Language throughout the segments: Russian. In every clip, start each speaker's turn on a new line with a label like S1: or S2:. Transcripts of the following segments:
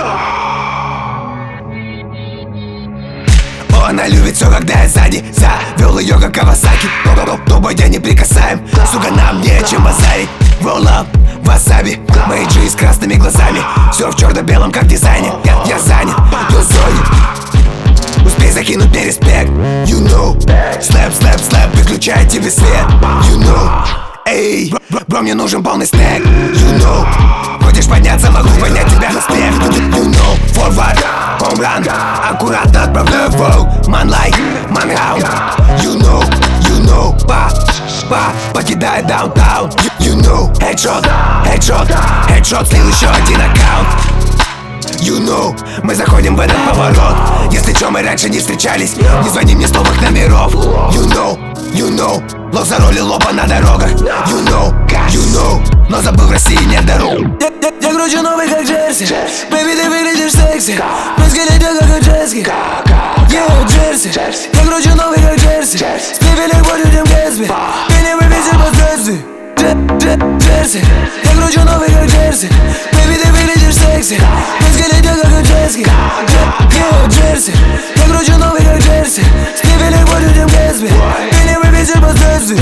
S1: Она любит все, когда я сзади. Завел ее как Кавасаки. Тобой я не прикасаем. Сука, нам нечем базарить. Roll up, васаби. Мои джи с красными глазами. Все в черно-белом, как в дизайне. Я занят, до зоне. Успей закинуть мне респект. You know. Слэп, слэп, слэп, выключай тебе свет. You know. Эй, бро, мне нужен полный стек. You know. Хочешь подняться, могу поднять тебя на смех. You know. Forward, home run. Аккуратно отправляю фол. Man like, man round. You know, you know. Покидает даунтаун. You know. Headshot, headshot, headshot. Слил еще один аккаунт. You know, мы заходим в этот поворот. Если чё, мы раньше не встречались. Не звони мне с новых номеров. You know, you know. Лох заролил лопа на дорогах. You know, you know. Но забыл, в России нет дорог.
S2: Я кручу новый, как Джерси. Бэйби, ты выглядишь секси. Происходит как у Джески. Yeah, Джерси. Я кручу новый, как Джерси. Спивели больше, чем Гэтсби. Ты не выписишь последствий. Джерси. Я кручу новый, как Джерси. Бэйби, ты выглядишь секси. Происходит как у Джески. Yeah, Джерси. Я кручу новый, как Джерси. Спивели больше, чем Гэтсби. Ты не выписишь последствий.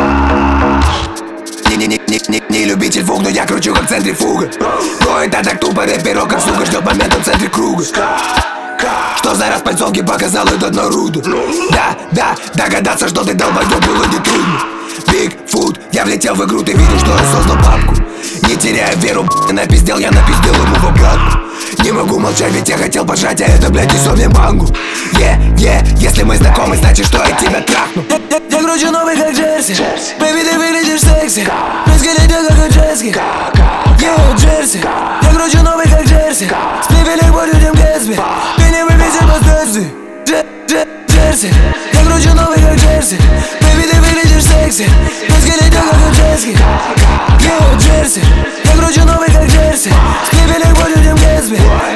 S1: Не любитель фуг, но я кручу как центрифуга. Но это так тупо, рэперок как сука ждет момента в центре круга. Что за распальцовки показал этот народу? Да, догадаться, что ты долбоёб, было нетрудно. Бигфут, я влетел в игру, ты видел, что я создал папку. Не теряя веру, напиздел, я напиздел ему в обратку. Не могу молчать, ведь я хотел пожать, а это, блядь, несёт мне мангу. Если мы знакомы, значит, что я тебя трахну.
S2: Я кручу новый, как Джерси. Бэйби, ты выглядишь секси. Происходит как у Джески. Yeah, Джерси. Я кручу новый, как Джерси. Спивели больше, чем Гэтсби. Ты не выписишь последствий. Джерси. Я кручу новый, как Джерси. Бэйби, ты выглядишь секси. Происходит как у Джески. Yeah, Джерси. Я кручу новый, как Джерси. Спивели больше, чем Гэтсби.